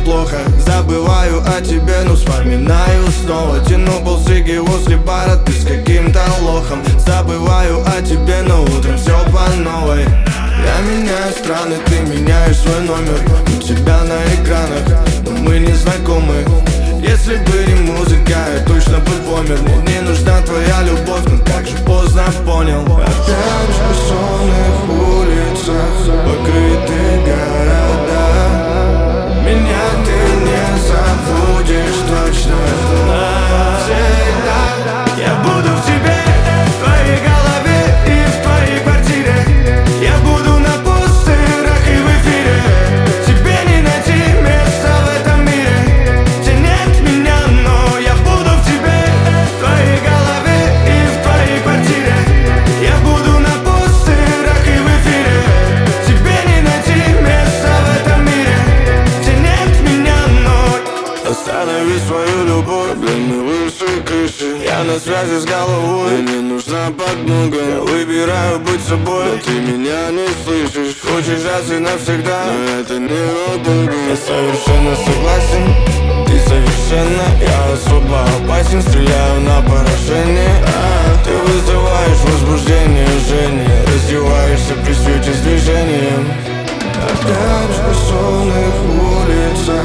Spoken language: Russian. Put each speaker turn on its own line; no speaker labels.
плохо. Забываю о тебе, но вспоминаю снова. Тяну полсиги возле бара, ты с каким-то лохом. Забываю о тебе, но утром все по новой. Я меняю страны, ты меняешь свой номер. У тебя на экранах, но мы не знакомы. Если бы не музыка, я точно бы помер. Мне не нужна твоя любовь, но так же поздно понял. Опять в бессонных улицах, покрытые города. Меня ты не забудешь точно навсегда. Я буду в тебе, в твоей голове и в твоей квартире. Я буду на постерах и в эфире. Тебе не найти места в этом мире, где нет меня, но я буду в тебе, в твоей голове и в твоей квартире. Я буду на постерах и в эфире. Тебе не найти места в этом мире, где нет меня, но останови свою любовь, блин, выше крыши. Я на связи с головой, мне не нужна подмога. Я выбираю быть собой, но ты меня не слышишь. Хочешь раз и навсегда, но это ненадолго. Я совершенно согласен, ты совершенно. Я особо опасен, стреляю на поражение. Ты вызываешь возбуждение, жжение. Раздеваешься при свете с движением. Опять в бессонных улицах,